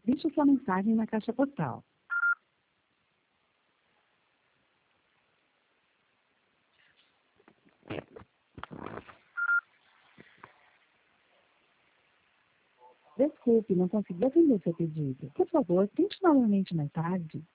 Deixe sua mensagem na caixa postal. Desculpe, não consegui atender seu pedido. Por favor, tente novamente mais tarde.